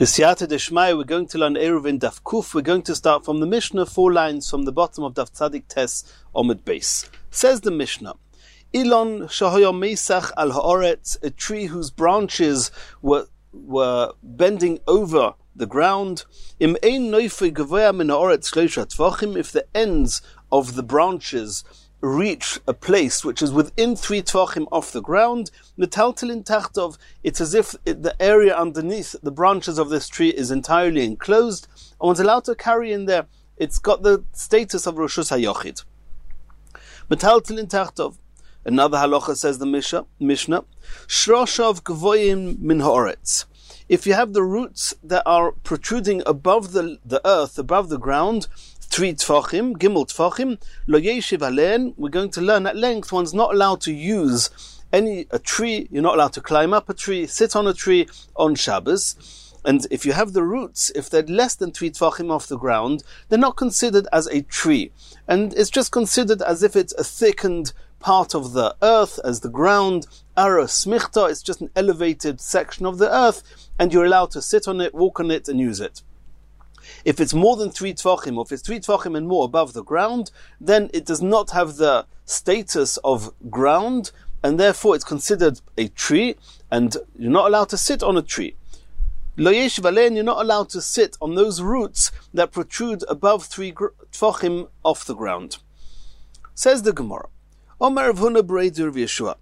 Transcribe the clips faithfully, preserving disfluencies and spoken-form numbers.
B'siyata Deshmaya, we're going to learn Eruvin Daf Kuf. We're going to start from the Mishnah, four lines from the bottom of Daf Tzadik Tes Omid Beis. Says the Mishnah, Ilon shahoyo meisach al ha'oretz, a tree whose branches were were bending over the ground. Im ein noifei gavoya min ha'oretz shloisha tvachim, if the ends of the branches reach a place which is within three tvachim off the ground, metaltelin tachtov, it's as if it, the area underneath the branches of this tree is entirely enclosed, and one's allowed to carry in there. It's got the status of Roshus HaYochid. Metaltelin tachtov. Another halacha, says the Mishnah, Mishnah, Shroshav gvoyim min ha'oretz. If you have the roots that are protruding above the, the earth, above the ground, three tfachim, gimel tfachim, lo yeshiv alein, we're going to learn at length, one's not allowed to use any a tree, you're not allowed to climb up a tree, sit on a tree on Shabbos. And if you have the roots, if they're less than three tfachim off the ground, they're not considered as a tree. And it's just considered as if it's a thickened part of the earth, as the ground. Ara smichta, it's just an elevated section of the earth, and you're allowed to sit on it, walk on it, and use it. If it's more than three tvachim, or if it's three tvachim and more above the ground, then it does not have the status of ground, and therefore it's considered a tree, and you're not allowed to sit on a tree. Lo yeshiv alein, you're not allowed to sit on those roots that protrude above three tvachim off the ground. Says the Gemara, Omer Rav Huna b'Reider Rav Yeshua,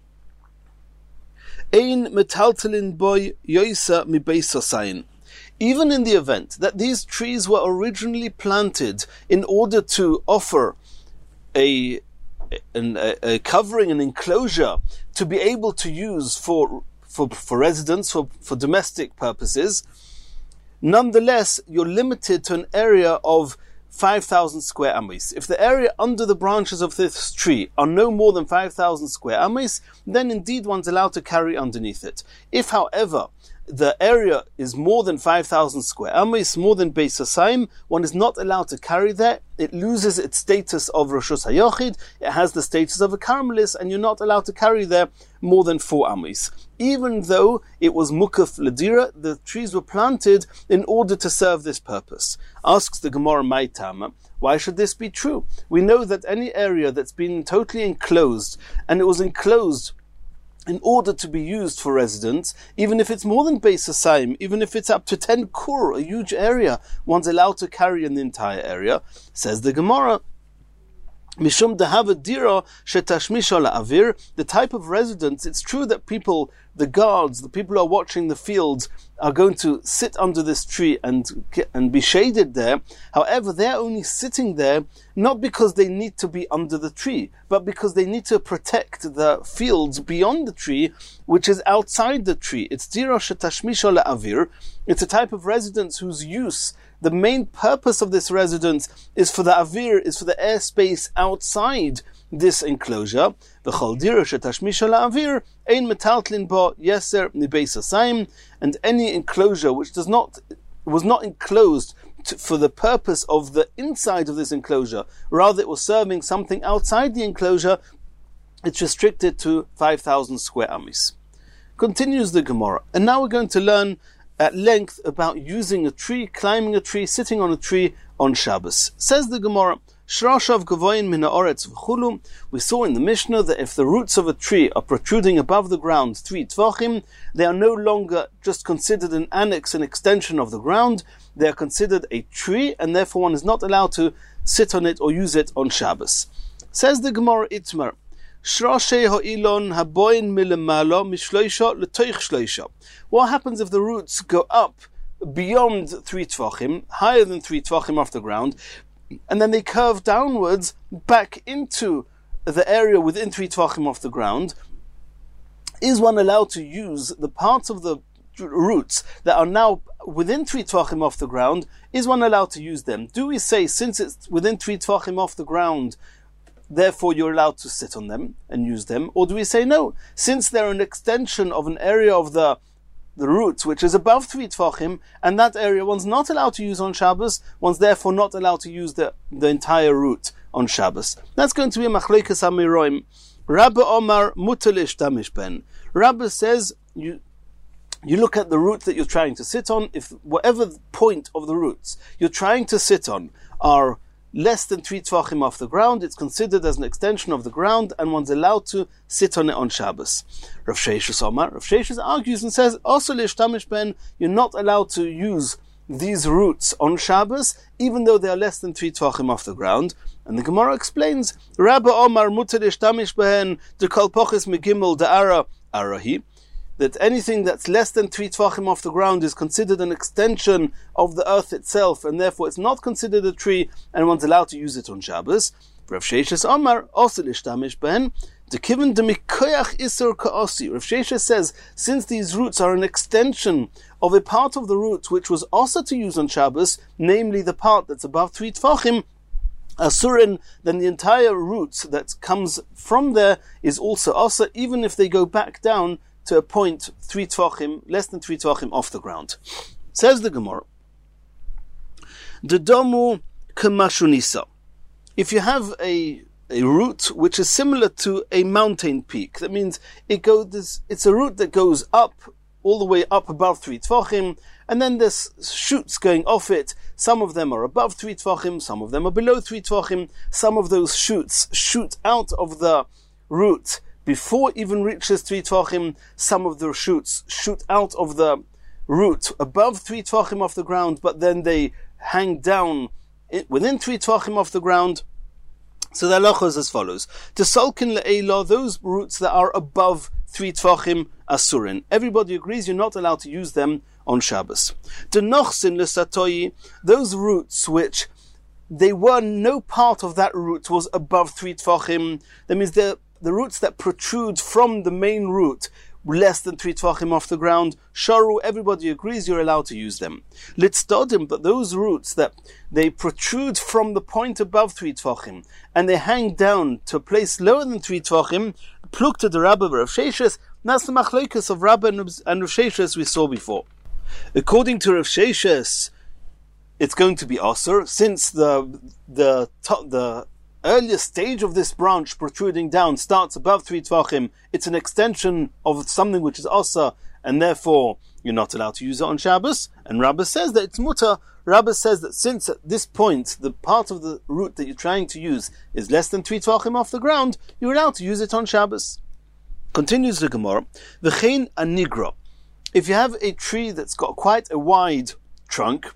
Ein metaltelin boy yoisa mi beis hosayin. Even in the event that these trees were originally planted in order to offer a, a, a covering, an enclosure, to be able to use for for, for residents, for, for domestic purposes, nonetheless, you're limited to an area of five thousand square amis. If the area under the branches of this tree are no more than five thousand square amis, then indeed one's allowed to carry underneath it. If, however, the area is more than five thousand square amis, more than Beis Hasayim, one is not allowed to carry there. It loses its status of Roshus HaYochid, it has the status of a Carmelis, and you're not allowed to carry there more than four amis. Even though it was Mukaf Ladira, the trees were planted in order to serve this purpose. Asks the Gemara Maitama, why should this be true? We know that any area that's been totally enclosed, and it was enclosed in order to be used for residents, even if it's more than Beis Hasayim, even if it's up to ten kur, a huge area, one's allowed to carry in the entire area. Says the Gemara, Mishum dehava dira shetashmisha la'avir, the type of residence, it's true that people, the guards, the people who are watching the fields, are going to sit under this tree and and be shaded there. However, they're only sitting there not because they need to be under the tree, but because they need to protect the fields beyond the tree, which is outside the tree. It's dira shetashmisha la'avir. It's a type of residence whose use, the main purpose of this residence is for the avir, is for the airspace outside this enclosure. V'chol dira shetashmisha la'avir ein metaltlin bo yeser mi beis hasayim, and any enclosure which does not was not enclosed to, for the purpose of the inside of this enclosure, rather it was serving something outside the enclosure, it's restricted to five thousand square amis. Continues the Gemara, and now we're going to learn at length about using a tree, climbing a tree, sitting on a tree on Shabbos. Says the Gemara, Shrashav gavoyin min ha'oretz v'chulu. We saw in the Mishnah that if the roots of a tree are protruding above the ground three tvachim, they are no longer just considered an annex, an extension of the ground. They are considered a tree, and therefore one is not allowed to sit on it or use it on Shabbos. Says the Gemara Itmar, Shrashe ha'ilon haboyin milemalo mishloisha l'toich shloisha. What happens if the roots go up beyond three tvachim, higher than three tvachim off the ground, and then they curve downwards back into the area within three tvachim off the ground? Is one allowed to use the parts of the roots that are now within three tvachim off the ground? Is one allowed to use them? Do we say, since it's within three tvachim off the ground, therefore you're allowed to sit on them and use them? Or do we say no, since they're an extension of an area of the the roots which is above three tvachim, and that area one's not allowed to use on Shabbos, one's therefore not allowed to use the, the entire root on Shabbos? That's going to be a machlekes hamiroim. Rabbi Omar mutalish damish ben. Rabbi says you you look at the root that you're trying to sit on. If whatever point of the roots you're trying to sit on are less than three tvachim off the ground, it's considered as an extension of the ground, and one's allowed to sit on it on Shabbos. Rav Sheshes Omar, Rav Sheshes argues and says, also l'shtamish ben, you're not allowed to use these roots on Shabbos, even though they are less than three tvachim off the ground. And the Gemara explains, Rabba Omar muter l'shtamish ben, de kol poches megimel da'ara arahi, that anything that's less than three tvachim off the ground is considered an extension of the earth itself, and therefore it's not considered a tree, and one's allowed to use it on Shabbos. Rav Sheshes Omar, also l'shtamish ben, the kiven de mikoyach isur ka'osi. Rav Sheshes says, since these roots are an extension of a part of the root which was also to use on Shabbos, namely the part that's above three tvachim, asurin, then the entire root that comes from there is also asa, even if they go back down to a point three tvachim, less than three tvachim off the ground. Says the Gemara, the domu kamashunisa. If you have a a root which is similar to a mountain peak, that means it goes. It's a root that goes up all the way up above three tvachim, and then there's shoots going off it. Some of them are above three tvachim, some of them are below three tvachim. Some of those shoots shoot out of the root before it even reaches three tvachim. Some of the shoots shoot out of the root above three tvachim off the ground, but then they hang down within three tvachim off the ground. So the halacha is as follows: to salkin le'ela, those roots that are above three tvachim asurin. Everybody agrees you're not allowed to use them on Shabbos. To nochsin lesatoyi, those roots which they were no part of that root was above three tvachim. That means they're the roots that protrude from the main root less than three tvachim off the ground, sharu, everybody agrees you're allowed to use them. Litzdodim, but those roots that they protrude from the point above three tvachim and they hang down to a place lower than three tvachim, pluk to the Rabba Rav Sheshes, that's the machlokes of Rabba and Rav Sheshes we saw before. According to Rav Sheshes, it's going to be asur, since the the the earlier stage of this branch protruding down starts above three tvachim. It's an extension of something which is asa, and therefore you're not allowed to use it on Shabbos. And Rabbah says that it's mutter. Rabbah says that since at this point the part of the root that you're trying to use is less than three tvachim off the ground, you're allowed to use it on Shabbos. Continues the Gemara, v'chein anigra. If you have a tree that's got quite a wide trunk,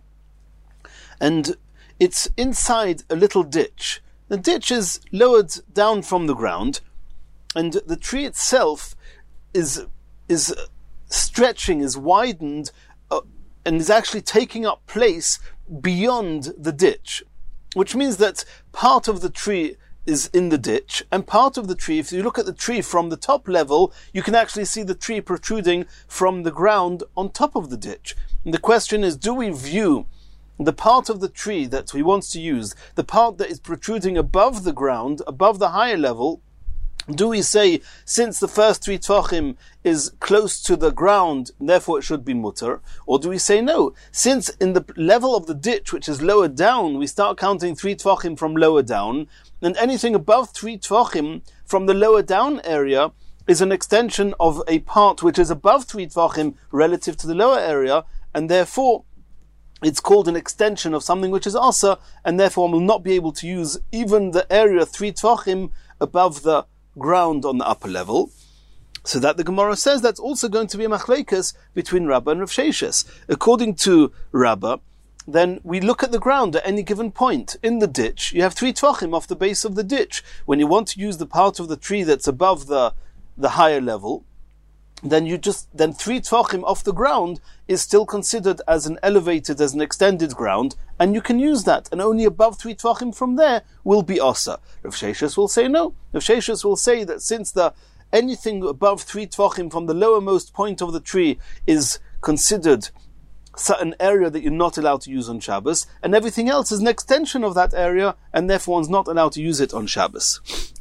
and it's inside a little ditch, the ditch is lowered down from the ground, and the tree itself is is stretching, is widened, uh, and is actually taking up place beyond the ditch, which means that part of the tree is in the ditch, and part of the tree, if you look at the tree from the top level, you can actually see the tree protruding from the ground on top of the ditch. And the question is, do we view the part of the tree that we want to use, the part that is protruding above the ground, above the higher level, do we say, since the first three tvachim is close to the ground, therefore it should be mutter? Or do we say no? Since in the level of the ditch, which is lower down, we start counting three tvachim from lower down, and anything above three tvachim from the lower down area is an extension of a part which is above three tvachim relative to the lower area, and therefore it's called an extension of something which is asa, and therefore one will not be able to use even the area three tvachim above the ground on the upper level. So that the Gemara says that's also going to be a machlekes between Rabbah and Rav Sheshes. According to Rabbah, then we look at the ground at any given point. In the ditch, you have three tvachim off the base of the ditch. When you want to use the part of the tree that's above the, the higher level, then you just then three tvachim off the ground is still considered as an elevated, as an extended ground, and you can use that, and only above three tvachim from there will be asa. Rav Sheshes will say no. Rav Sheshes will say that since the anything above three tvachim from the lowermost point of the tree is considered an area that you're not allowed to use on Shabbos, and everything else is an extension of that area, and therefore one's not allowed to use it on Shabbos.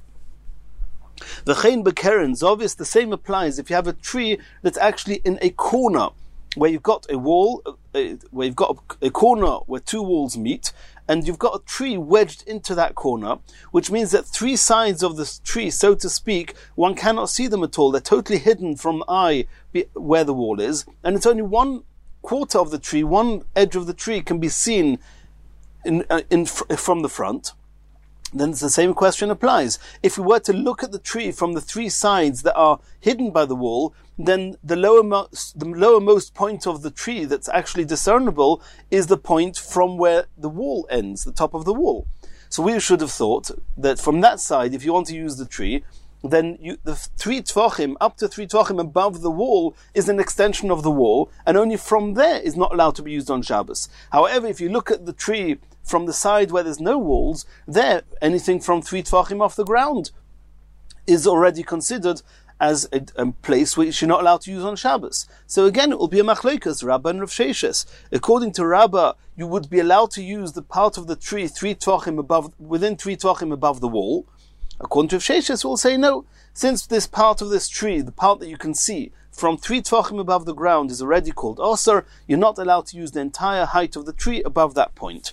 V'chein b'keren zovis, the same applies if you have a tree that's actually in a corner where you've got a wall, uh, where you've got a, a corner where two walls meet, and you've got a tree wedged into that corner, which means that three sides of the tree, so to speak, one cannot see them at all. They're totally hidden from eye where the wall is, and it's only one quarter of the tree, one edge of the tree can be seen in, uh, in from the front. Then the same question applies. If we were to look at the tree from the three sides that are hidden by the wall, then the lowermost, the lowermost point of the tree that's actually discernible is the point from where the wall ends, the top of the wall. So we should have thought that from that side, if you want to use the tree, then you, the three tvachim, up to three tvachim above the wall, is an extension of the wall, and only from there is not allowed to be used on Shabbos. However, if you look at the tree from the side where there's no walls, there, anything from three tvachim off the ground is already considered as a, a place which you're not allowed to use on Shabbos. So again, it will be a machlokas, Rabbah and Rav Sheshes. According to Rabbah, you would be allowed to use the part of the tree three tvachim above, within three tvachim above the wall. According to Rav Sheshes, we'll say no. Since this part of this tree, the part that you can see from three tvachim above the ground, is already called osir, you're not allowed to use the entire height of the tree above that point.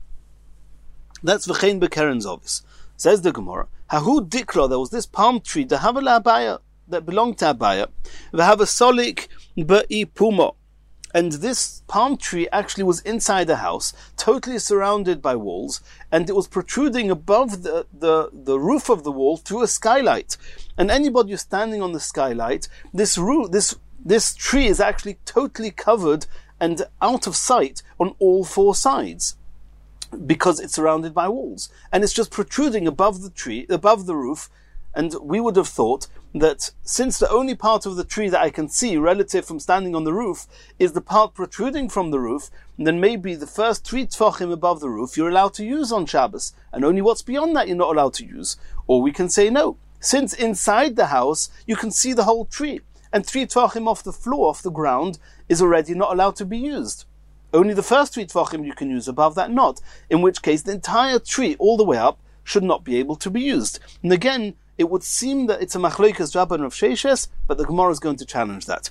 That's v'chein b'keren zovis. Says the Gemara, Hahu dikra, there was this palm tree, dehava la'abaya, that belonged to Abaya, v'hava solik ba'i puma. And this palm tree actually was inside the house, totally surrounded by walls, and it was protruding above the, the, the roof of the wall through a skylight. And anybody who's standing on the skylight, this roof, this this tree is actually totally covered and out of sight on all four sides, because it's surrounded by walls, and it's just protruding above the tree, above the roof. And we would have thought that since the only part of the tree that I can see relative from standing on the roof is the part protruding from the roof, then maybe the first three tfachim above the roof you're allowed to use on Shabbos, and only what's beyond that you're not allowed to use. Or we can say no, since inside the house you can see the whole tree, and three tfachim off the floor, off the ground, is already not allowed to be used. Only the first three tvachim you can use, above that not, in which case the entire tree all the way up should not be able to be used. And again, it would seem that it's a machlokas Rabbah and Rav Sheshes, but the Gemara is going to challenge that.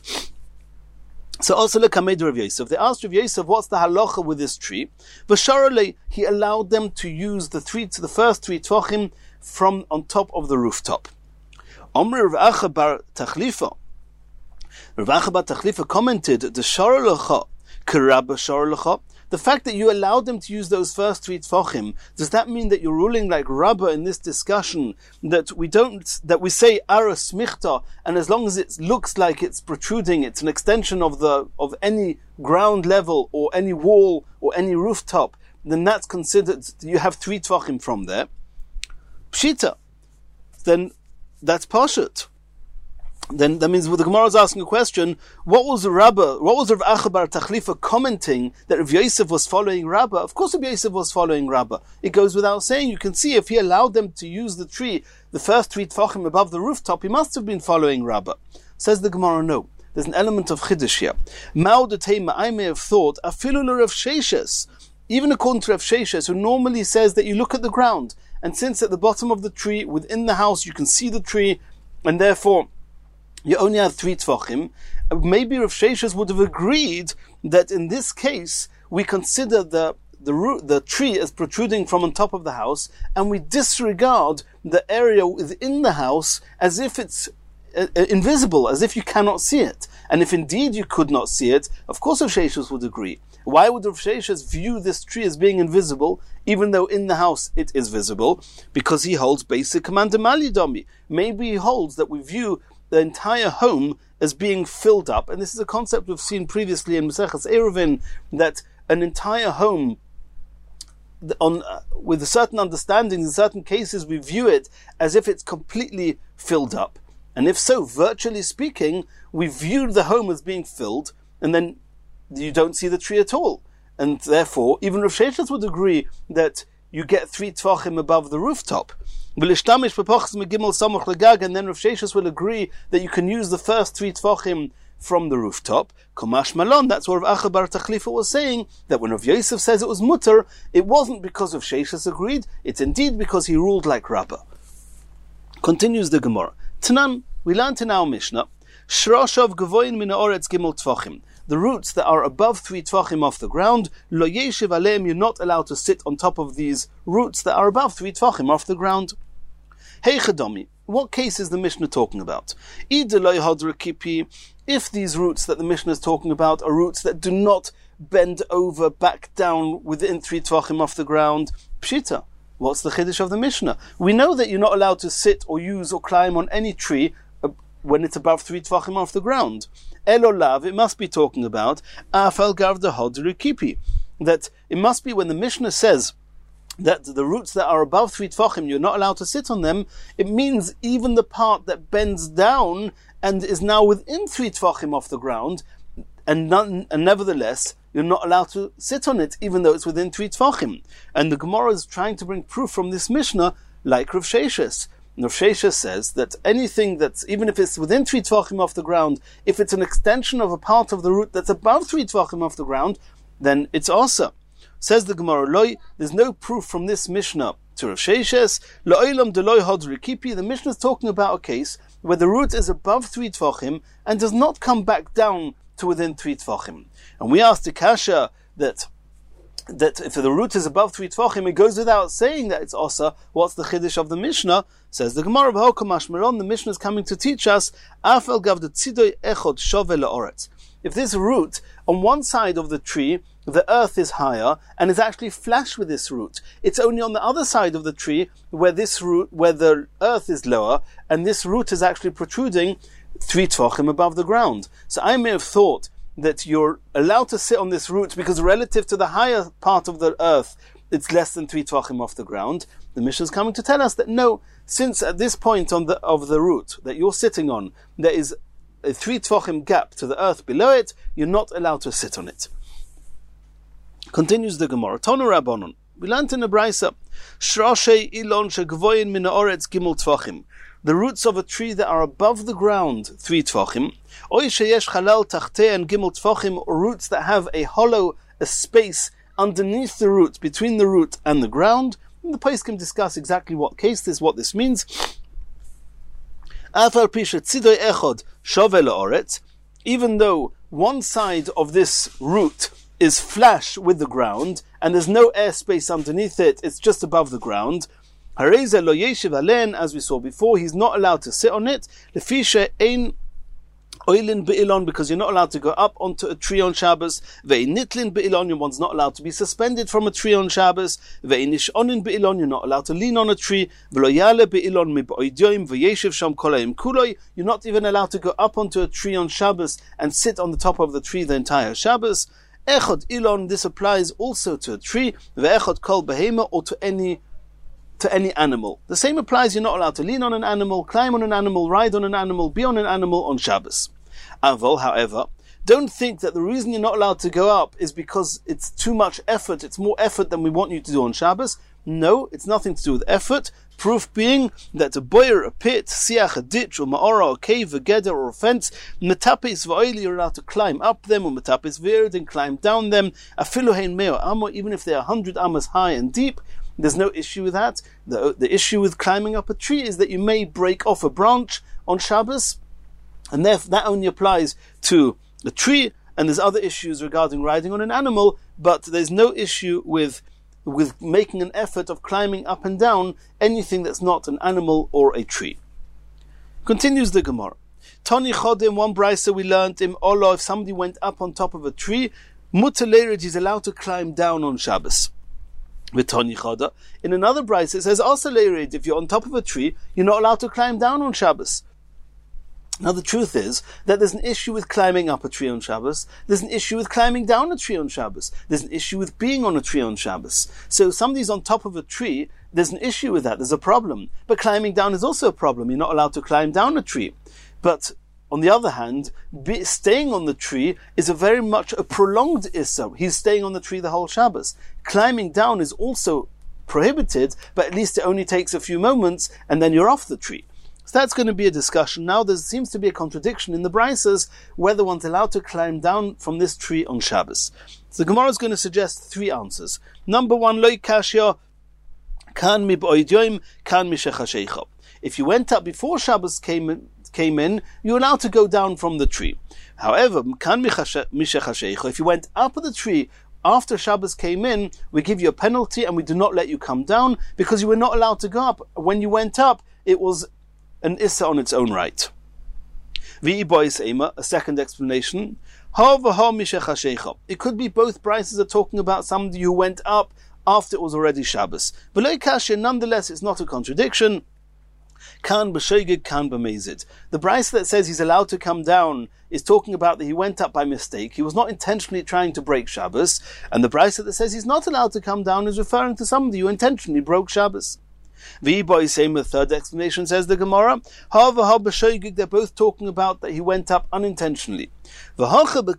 So also look at Rav Yosef. They asked Rav Yosef, what's the halacha with this tree? V'sharalei, he allowed them to use the three, to the first three tvachim from on top of the rooftop. Omri Rav Acha bar Tachlifa. Rav Acha bar Tachlifa commented, the sharalecha karabba sharalecha. The fact that you allowed them to use those first three tfachim, does that mean that you're ruling like Rabbah in this discussion, that we don't, that we say aras michta, and as long as it looks like it's protruding, it's an extension of the of any ground level or any wall or any rooftop, then that's considered, you have three tfachim from there. Pshita, then that's pashut. Then that means, well, the Gemara is asking a question, what was the Rabbah, what was Rav Acha bar Tachlifa commenting that Rav Yosef was following Rabbah? Of course Rav Yosef was following Rabbah. It goes without saying. You can see if he allowed them to use the tree, the first three tfachim above the rooftop, he must have been following Rabbah. Says the Gemara, no. There's an element of chiddush here. Mao de Tema, I may have thought, afilu Rav Sheshes, even according to Rav Sheshes, who normally says that you look at the ground, and since at the bottom of the tree, within the house, you can see the tree, and therefore you only have three tfachim, maybe Rav Sheshes would have agreed that in this case we consider the the root, the tree as protruding from on top of the house, and we disregard the area within the house as if it's uh, invisible, as if you cannot see it. And if indeed you could not see it, of course Rav Sheshes would agree. Why would Rav Sheshes view this tree as being invisible, even though in the house it is visible? Because he holds basic command domi. Maybe he holds that we view the entire home as being filled up, and this is a concept we've seen previously in Maseches Eruvin, that an entire home, on uh, with certain understandings, in certain cases we view it as if it's completely filled up. And if so, virtually speaking, we view the home as being filled, and then you don't see the tree at all. And therefore, even Rav Sheshes would agree that you get three tfachim above the rooftop. And then Rav Sheshes will agree that you can use the first three tfachim from the rooftop. Komash Malon, that's what Rav Acha bar Tachlifa was saying, that when Rav Yosef says it was mutter, it wasn't because Rav Sheshes agreed, it's indeed because he ruled like Rabbah. Continues the Gemara. Tanan, we learned in our Mishnah, Shroshav Gavoin Min Haaretz Gimel Tfachim. the roots that are above three tvachim off the ground, lo yeshiv aleim, you're not allowed to sit on top of these roots that are above three tvachim off the ground. Hey Chadomi, what case is the Mishnah talking about? If these roots that the Mishnah is talking about are roots that do not bend over back down within three tvachim off the ground, pshita, what's the chiddush of the Mishnah? We know that you're not allowed to sit or use or climb on any tree when it's above three tvachim off the ground. Elolav, it must be talking about afal gavda hodru kipi, that it must be when the Mishnah says that the roots that are above three tvachim, you're not allowed to sit on them, it means even the part that bends down and is now within three tvachim off the ground, and, none, and nevertheless, you're not allowed to sit on it, even though it's within three tvachim. And the Gemara is trying to bring proof from this Mishnah, like Rav Sheshes. Rav Sheshes says that anything that's, even if it's within three tvachim off the ground, if it's an extension of a part of the root that's above three tvachim off the ground, then it's also. Says the Gemara, Loi, there's no proof from this Mishnah to Rav Sheshes. Lo'ilam deloy hodri kipi. The Mishnah is talking about a case where the root is above three tvachim and does not come back down to within three tvachim. And we asked the Kasha that that if the root is above three tvachim, it goes without saying that it's osa. What's the chiddush of the Mishnah? Says the Gemara, the Mishnah is coming to teach us, afel gav de tzidoy echod shove le'oretz. If this root, on one side of the tree, the earth is higher, and is actually flush with this root. It's only on the other side of the tree where this root, where the earth is lower, and this root is actually protruding three tvachim above the ground. So I may have thought that you're allowed to sit on this root because relative to the higher part of the earth, it's less than three tvachim off the ground. The Mishnah is coming to tell us that no, since at this point on the of the root that you're sitting on, there is a three tvachim gap to the earth below it, you're not allowed to sit on it. Continues the Gemara. Tonu Rabbanon. We learned in the Brisa, Shrashei ilon shegvoyin min haaretz gimel tvachim. The roots of a tree that are above the ground, three tvachim, oy sheyesh chalal tachtei and gimel tvachim, or roots that have a hollow, a space underneath the root, between the root and the ground. And the Pais can discuss exactly what case this, what this means. Afal pisha tzidoy echod shove le'oretz, even though one side of this root is flush with the ground, and there's no airspace underneath it, it's just above the ground. Hareza lo yeshiv alen, as we saw before, he's not allowed to sit on it. Lefisha ein oilin be'ilon, because you're not allowed to go up onto a tree on Shabbos. Ve'in nitlin be'ilon, one's not allowed to be suspended from a tree on Shabbos. Ve'in nishonin be'ilon, you're not allowed to lean on a tree. Ve'lo yale be'ilon mi'b'oidyoim ve'yeshiv sham kolayim kuloi, you're not even allowed to go up onto a tree on Shabbos and sit on the top of the tree the entire Shabbos. Echod ilon, this applies also to a tree. Ve'echod kol behema, or to any to any animal. The same applies, you're not allowed to lean on an animal, climb on an animal, ride on an animal, be on an animal on Shabbos. Avol, however, don't think that the reason you're not allowed to go up is because it's too much effort, it's more effort than we want you to do on Shabbos. No, it's nothing to do with effort. Proof being that a boyer, a pit, siach, a ditch, or ma'ora, a cave, a geder, or a fence, metapes v'oili, you're allowed to climb up them, or metapes v'ered, and climb down them, afilu hein meo amo, even if they're a hundred amas high and deep, there's no issue with that. The, the issue with climbing up a tree is that you may break off a branch on Shabbos, and therefore that only applies to the tree, and there's other issues regarding riding on an animal, but there's no issue with with making an effort of climbing up and down anything that's not an animal or a tree. Continues the Gemara. Tani Chodim, one brisa we learned in Olo, if somebody went up on top of a tree, Mutalerid, he's allowed to climb down on Shabbos. With Tani Choda. In another brisa it says, also Leirid, if you're on top of a tree, you're not allowed to climb down on Shabbos. Now the truth is that there's an issue with climbing up a tree on Shabbos, there's an issue with climbing down a tree on Shabbos, there's an issue with being on a tree on Shabbos. So somebody's on top of a tree, there's an issue with that, there's a problem. But climbing down is also a problem, you're not allowed to climb down a tree. But on the other hand, be, staying on the tree is a very much a prolonged issa. He's staying on the tree the whole Shabbos. Climbing down is also prohibited, but at least it only takes a few moments and then you're off the tree. So that's going to be a discussion. Now there seems to be a contradiction in the Brisas whether one's allowed to climb down from this tree on Shabbos. So the Gemara is going to suggest three answers. Number one, Loi Kashya, Kan mi b'oidyoim, kan mi shechashecha. If you went up before Shabbos came came in, you're allowed to go down from the tree. However, if you went up the tree after Shabbos came in, we give you a penalty and we do not let you come down because you were not allowed to go up. When you went up, it was an issa on its own right. A second explanation. It could be both brises are talking about somebody who went up after it was already Shabbos. Nonetheless, it's not a contradiction. Kan b'shoigig, kan b'mezid. The brisa that says he's allowed to come down is talking about that he went up by mistake. He was not intentionally trying to break Shabbos. And the brisa that says he's not allowed to come down is referring to somebody who intentionally broke Shabbos. The third explanation says the Gemara, they're both talking about that he went up unintentionally. They're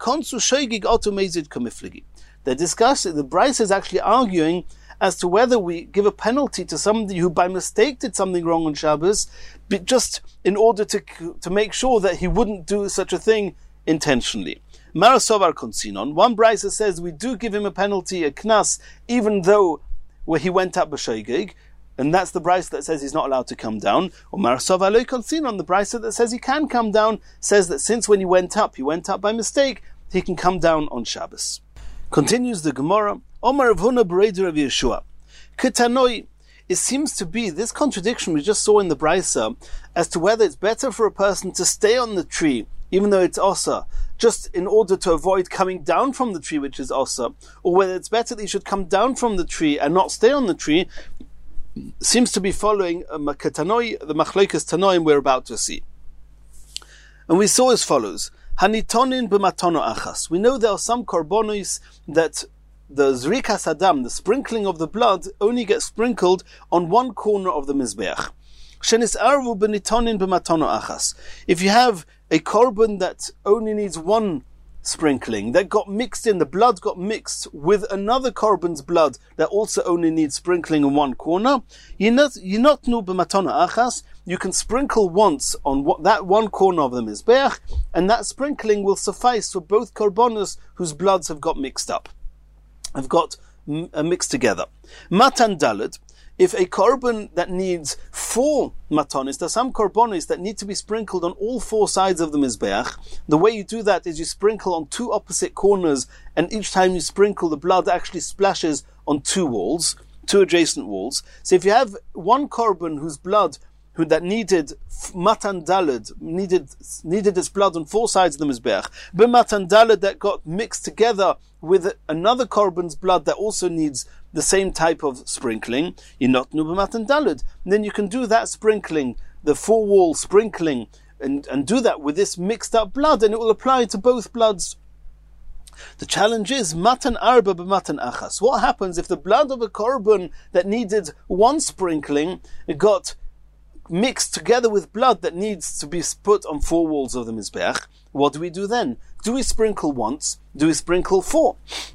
discussing, the Bryce is actually arguing as to whether we give a penalty to somebody who by mistake did something wrong on Shabbos, but just in order to to make sure that he wouldn't do such a thing intentionally. Marasovar Konsinon, one Bryce says we do give him a penalty, a knas, even though where he went up b'shoigig, and that's the Bryce that says he's not allowed to come down. Or Marasovar Lo Konsinon, the Bryce that says he can come down, says that since when he went up, he went up by mistake, he can come down on Shabbos. Continues the Gemara, Omar Rav Huna B'Reider Rav Yeshua. Ketanoi, it seems to be this contradiction we just saw in the Brisa as to whether it's better for a person to stay on the tree, even though it's Osa, just in order to avoid coming down from the tree, which is Osa, or whether it's better that he should come down from the tree and not stay on the tree, seems to be following uh, Ketanoi, the Machlokes Tanoim we're about to see. And we saw as follows. Hanitonin b'matono achas. We know there are some korbonos that the zrikas adam, the sprinkling of the blood, only gets sprinkled on one corner of the mizbeach. Shenis arvu b'nitonin b'matono achas. If you have a korban that only needs one sprinkling, that got mixed in, the blood got mixed with another korban's blood that also only needs sprinkling in one corner, yinotnu b'matono achas, you can sprinkle once on what, that one corner of the mizbeach, and that sprinkling will suffice for both korbanos whose bloods have got mixed up, have got m- uh, mixed together. Matan daled, if a korban that needs four matanis, there's some korbanos that need to be sprinkled on all four sides of the mizbeach. The way you do that is you sprinkle on two opposite corners, and each time you sprinkle, the blood actually splashes on two walls, two adjacent walls. So if you have one korban whose blood who that needed matan daled, needed needed its blood on four sides of the mizbeach, but matan daled that got mixed together with another korban's blood that also needs the same type of sprinkling, yinotnu b'matan daled, then you can do that sprinkling, the four wall sprinkling, and, and do that with this mixed up blood, and it will apply to both bloods. The challenge is matan arba b'matan achas. What happens if the blood of a korban that needed one sprinkling got mixed together with blood that needs to be put on four walls of the mizbeach? What do we do then? Do we sprinkle once? Do we sprinkle four?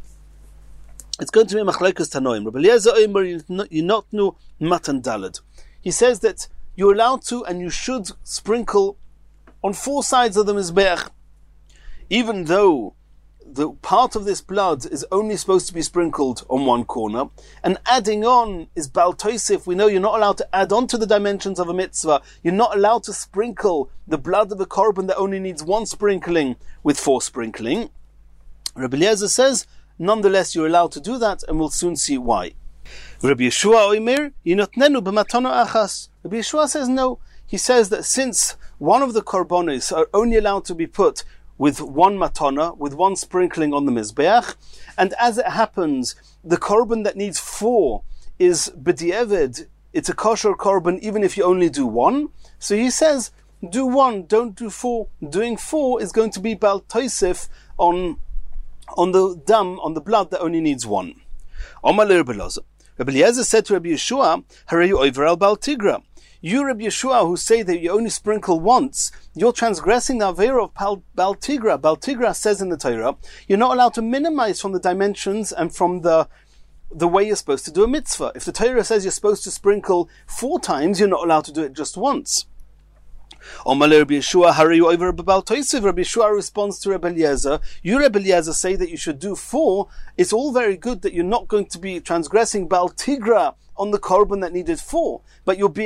It's going to be Machlokes Tanoim. Rabbi Eliezer Omer yinotnu matan daled. He says that you're allowed to and you should sprinkle on four sides of the mizbeach, even though the part of this blood is only supposed to be sprinkled on one corner, and adding on is Bal Tosif. We know you're not allowed to add on to the dimensions of a mitzvah. You're not allowed to sprinkle the blood of a korban that only needs one sprinkling with four sprinkling. Rabbi Eliezer says, nonetheless, you're allowed to do that, and we'll soon see why. Rabbi Yeshua Omer, yinotnenu b'matono achas. Rabbi Yeshua says no. He says that since one of the korbanos are only allowed to be put with one matana, with one sprinkling on the mizbeach, and as it happens, the korban that needs four is b'di'eved, it's a kosher korban even if you only do one. So he says, do one, don't do four. Doing four is going to be Bal Tosif on, on the dam, on the blood that only needs one. Omar le Rabbi Eliezer. Rabbi Eliezer said to Rabbi Yeshua, Harayu over al Bal Tigra. You, Rabbi Yeshua, who say that you only sprinkle once, you're transgressing the Avera of Bal Tigra. Bal Tigra says in the Torah, you're not allowed to minimize from the dimensions and from the the way you're supposed to do a mitzvah. If the Torah says you're supposed to sprinkle four times, you're not allowed to do it just once. Omar Rabbi Yeshua, hurry you over Bal Tosif. Rabbi Yeshua responds to Rabbi Eliezer, you, Rabbi Eliezer, say that you should do four. It's all very good that you're not going to be transgressing Bal Tigra on the korban that needed four, but you're being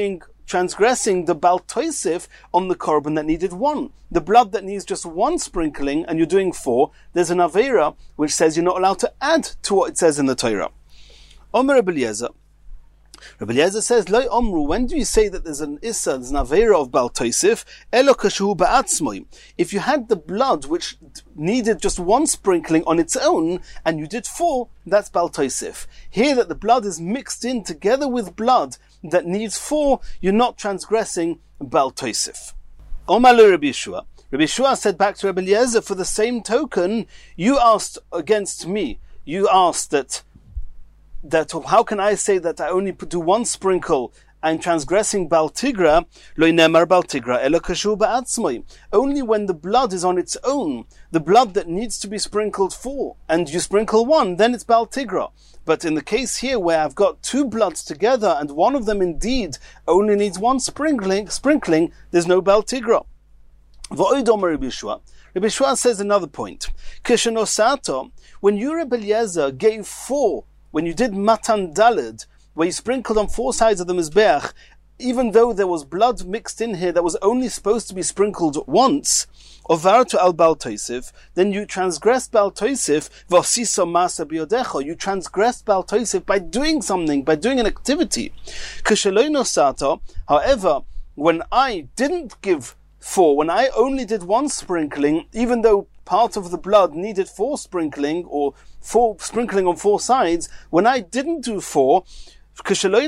transgressing the Bal Tosif on the korban that needed one. The blood that needs just one sprinkling, and you're doing four, there's an Aveira which says you're not allowed to add to what it says in the Torah. Omer Rebbe Eliezer. Rebbe Eliezer says, Loi Omru, when do you say that there's an Issa, there's an Aveira of Bal Tosif? Elo kashu ba'atzmoi. If you had the blood which needed just one sprinkling on its own, and you did four, that's Bal Tosif. Here that the blood is mixed in together with blood that needs four, you're not transgressing Bal Tosif. Omar le Rabbi Yeshua. Rabbi Yeshua said back to Rebbe Eliezer, for the same token, you asked against me. You asked that that how can I say that I only do one sprinkle and transgressing Bal Tigra? Lo nemar Bal Tigra elo kashu ba'atzmoi. Only when the blood is on its own, the blood that needs to be sprinkled for, and you sprinkle one, then it's Bal Tigra. But in the case here where I've got two bloods together and one of them indeed only needs one sprinkling, sprinkling, there's no Bal Tigra. V'oid omer Rabbi Yeshua. Rabbi Yeshua says another point. Kishenosato, when you, Rebbe Eliezer, gave four, when you did Matan Daled, where you sprinkled on four sides of the Mizbeach, even though there was blood mixed in here that was only supposed to be sprinkled once, Ovartu al Bal Tosif, then you transgressed Bal Tosif, V'osiso Masa Biodecho, you transgressed Bal Tosif by doing something, by doing an activity. Kisheloi Nosato, however, when I didn't give four, when I only did one sprinkling, even though part of the blood needed four sprinkling, or four sprinkling on four sides, when I didn't do four, it's true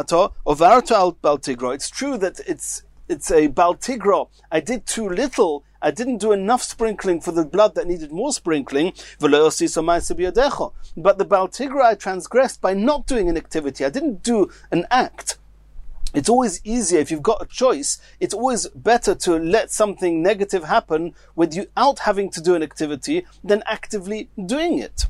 that it's it's a Bal Tigra. I did too little. I didn't do enough sprinkling for the blood that needed more sprinkling. But the Bal Tigra I transgressed by not doing an activity. I didn't do an act. It's always easier, if you've got a choice, it's always better to let something negative happen without having to do an activity than actively doing it.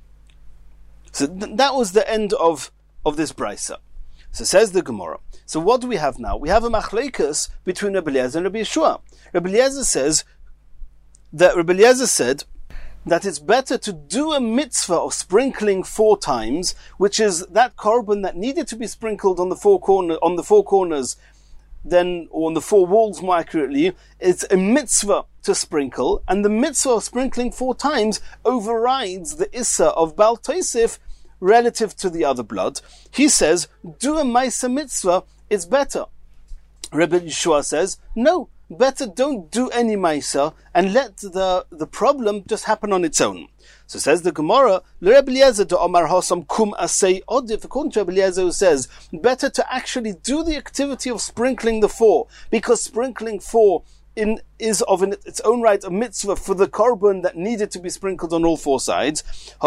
So th- that was the end of, of this brisa. So says the Gemara. So what do we have now? We have a machlekes between Rebbe Eliezer and Rabbi Yeshua. Rebbe Eliezer says that Rebbe Eliezer said that it's better to do a mitzvah of sprinkling four times, which is that korban that needed to be sprinkled on the four corner on the four corners, then or on the four walls more accurately. It's a mitzvah to sprinkle, and the mitzvah of sprinkling four times overrides the issa of Bal Tosif relative to the other blood. He says, do a Maisa mitzvah, it's better. Rebbe Yeshua says, no, better don't do any Maisa and let the, the problem just happen on its own. So says the Gemara, Rebbe Eliezer to Omar Hosam kum asay odif, according to Rebbe Eliezer, who says, better to actually do the activity of sprinkling the four, because sprinkling four In, is of in its own right a mitzvah for the korban that needed to be sprinkled on all four sides.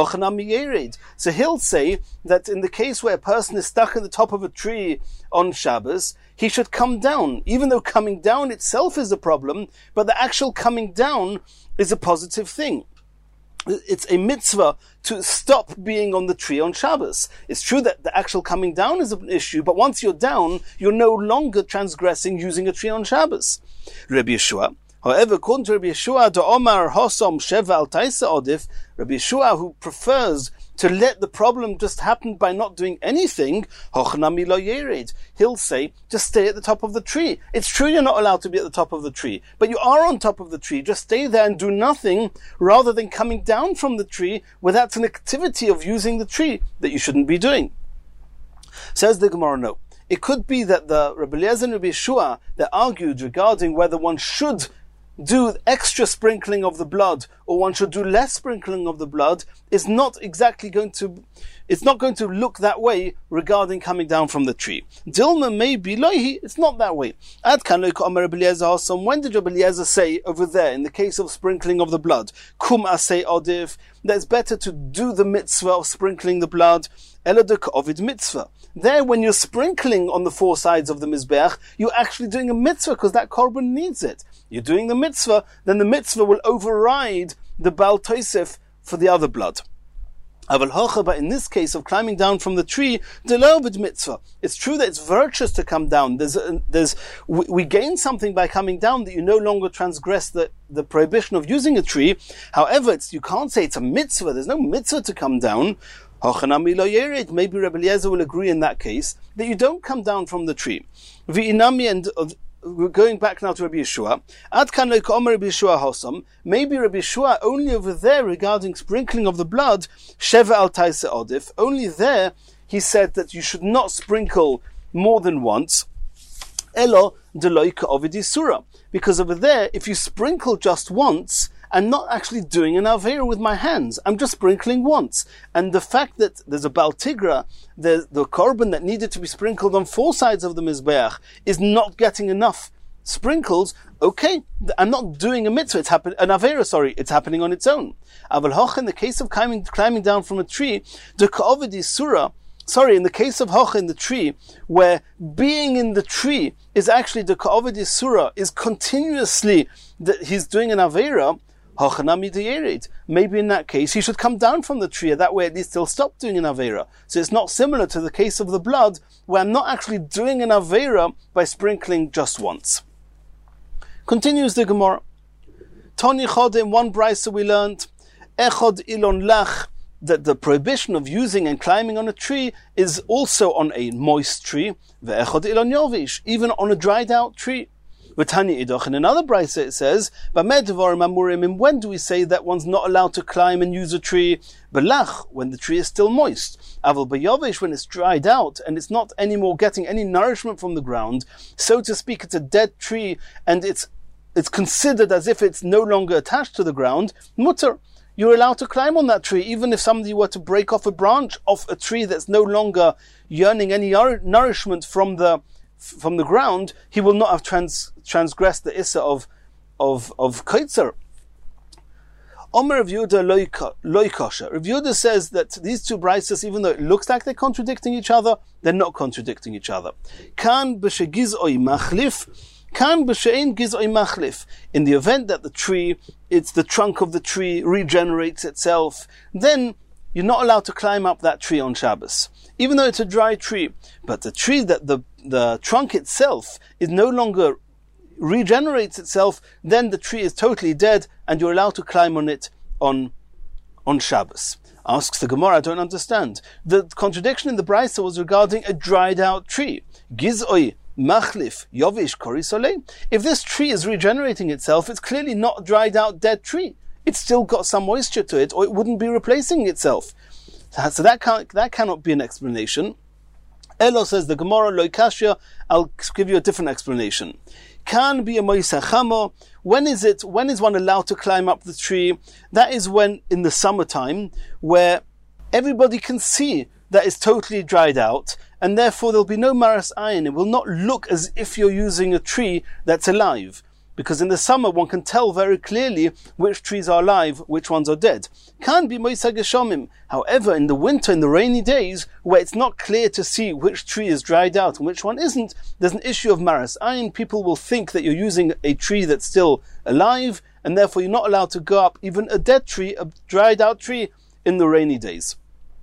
So he'll say that in the case where a person is stuck at the top of a tree on Shabbos, he should come down, even though coming down itself is a problem, but the actual coming down is a positive thing. It's a mitzvah to stop being on the tree on Shabbos. It's true that the actual coming down is an issue, but once you're down, you're no longer transgressing using a tree on Shabbos. Rabbi Yeshua, however, according to Rabbi Yeshua, to Omar Hosom Sheva Al Taisa Odif, Rabbi Yeshua, who prefers to let the problem just happen by not doing anything, Hochnami lo yered, he'll say, just stay at the top of the tree. It's true you're not allowed to be at the top of the tree, but you are on top of the tree. Just stay there and do nothing, rather than coming down from the tree where that's an activity of using the tree that you shouldn't be doing. Says the Gemara, no. It could be that the Rebbe Eliezer and Rabbi Yeshua, that argued regarding whether one should do extra sprinkling of the blood or one should do less sprinkling of the blood, is not exactly going to, it's not going to look that way regarding coming down from the tree. Dilma may be loihi, it's not that way. Ad kan loik Omer Rebbe Eliezer Hosom, when did Rebbe Eliezer say over there in the case of sprinkling of the blood, kum asay odif, that it's better to do the mitzvah of sprinkling the blood, elodek ovid mitzvah. There, when you're sprinkling on the four sides of the Mizbeach, you're actually doing a mitzvah because that korban needs it. You're doing the mitzvah, then the mitzvah will override the Bal Tosif for the other blood. But in this case of climbing down from the tree, mitzvah. It's true that it's virtuous to come down. There's, a, there's, we, we gain something by coming down, that you no longer transgress the, the prohibition of using a tree. However, it's, you can't say it's a mitzvah. There's no mitzvah to come down. Maybe Rebbe Eliezer will agree in that case that you don't come down from the tree. V'inami, and uh, we're going back now to Rabbi Yeshua. Ad kan lo ka'omer Rabbi Yeshua hosam. Maybe Rabbi Yeshua only over there regarding sprinkling of the blood, sheva al taisa odif. Only there he said that you should not sprinkle more than once. Elo deloi ka'ovid surah. Because over there, if you sprinkle just once, I'm not actually doing an Aveira with my hands. I'm just sprinkling once. And the fact that there's a Baal Tigra, the, the korban that needed to be sprinkled on four sides of the Mizbeach, is not getting enough sprinkles. Okay, I'm not doing a mitzvah. It's happen- an Aveira, sorry, it's happening on its own. Aval hoch, in the case of climbing, climbing down from a tree, the ka'ovid surah, sorry, in the case of hoch in the tree, where being in the tree is actually the ka'ovid surah, is continuously, that he's doing an Aveira, maybe in that case he should come down from the tree, that way at least he'll stop doing an Aveira. So it's not similar to the case of the blood, where I'm not actually doing an Aveira by sprinkling just once. Continues the Gemara. Toni Chod, in one brisa we learned, Echod ilon lach, that the prohibition of using and climbing on a tree is also on a moist tree, ve'echod ilon yovish, even on a dried out tree. In another brisa it says, when do we say that one's not allowed to climb and use a tree? Belach, when the tree is still moist. Aval bayovish, when it's dried out and it's not anymore getting any nourishment from the ground. So to speak, it's a dead tree and it's it's considered as if it's no longer attached to the ground. Mutter, you're allowed to climb on that tree, even if somebody were to break off a branch off a tree that's no longer yearning any nourishment from the from the ground, he will not have trans, transgressed the issa of of of kaitzer. Omer Rav Yehuda loy kosher. Rav Yehuda says that these two brises, even though it looks like they're contradicting each other, they're not contradicting each other. Kan b'shegizoi machlif, kan b'she'ein gizoi machlif. In the event that the tree, it's the trunk of the tree regenerates itself, then you're not allowed to climb up that tree on Shabbos, even though it's a dry tree. But the tree that the the trunk itself is no longer regenerates itself, then the tree is totally dead and you're allowed to climb on it on on Shabbos. Asks the Gemara, I don't understand. The contradiction in the Brisa was regarding a dried out tree. Gizoi machlif yovish korisole. If this tree is regenerating itself, it's clearly not a dried out dead tree. It's still got some moisture to it, or it wouldn't be replacing itself. So that can't, that cannot be an explanation. Elo, says the Gemara, loy kashya, I'll give you a different explanation. Can be a moisachamo. When is it, when is one allowed to climb up the tree? That is when, in the summertime, where everybody can see that it's totally dried out, and therefore there'll be no maras ayin. It will not look as if you're using a tree that's alive. Because in the summer one can tell very clearly which trees are alive, which ones are dead. Can be moisa geshomim. However, in the winter, in the rainy days, where it's not clear to see which tree is dried out and which one isn't, there's an issue of maras ayin. People will think that you're using a tree that's still alive, and therefore you're not allowed to go up even a dead tree, a dried out tree, in the rainy days.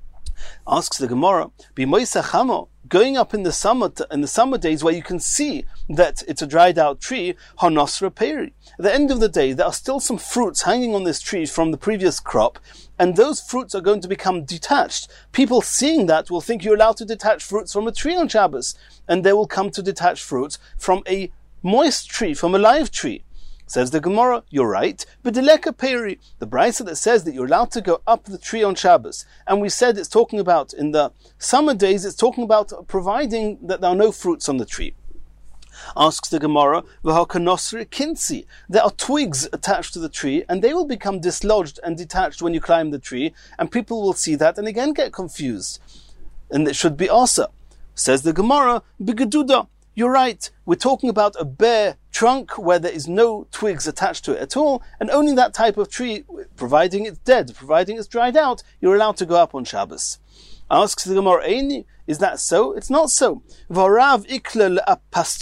Asks the Gemara, be moisa chamo, going up in the summer t- in the summer days where you can see that it's a dried out tree, hanosra peri. At the end of the day, there are still some fruits hanging on this tree from the previous crop, and those fruits are going to become detached. People seeing that will think you're allowed to detach fruits from a tree on Shabbos, and they will come to detach fruits from a moist tree, from a live tree. Says the Gemara, you're right, but deleka peri, the brisa that says that you're allowed to go up the tree on Shabbos, and we said it's talking about in the summer days, it's talking about providing that there are no fruits on the tree. Asks the Gemara, v'hakanosri kinsi, there are twigs attached to the tree, and they will become dislodged and detached when you climb the tree, and people will see that and again get confused, and it should be asa. Says the Gemara, bigaduda, you're right, we're talking about a bare trunk where there is no twigs attached to it at all, and only that type of tree, providing it's dead, providing it's dried out, you're allowed to go up on Shabbos. Asks the Gemara, is that so? It's not so. Varav ikla le'apastya.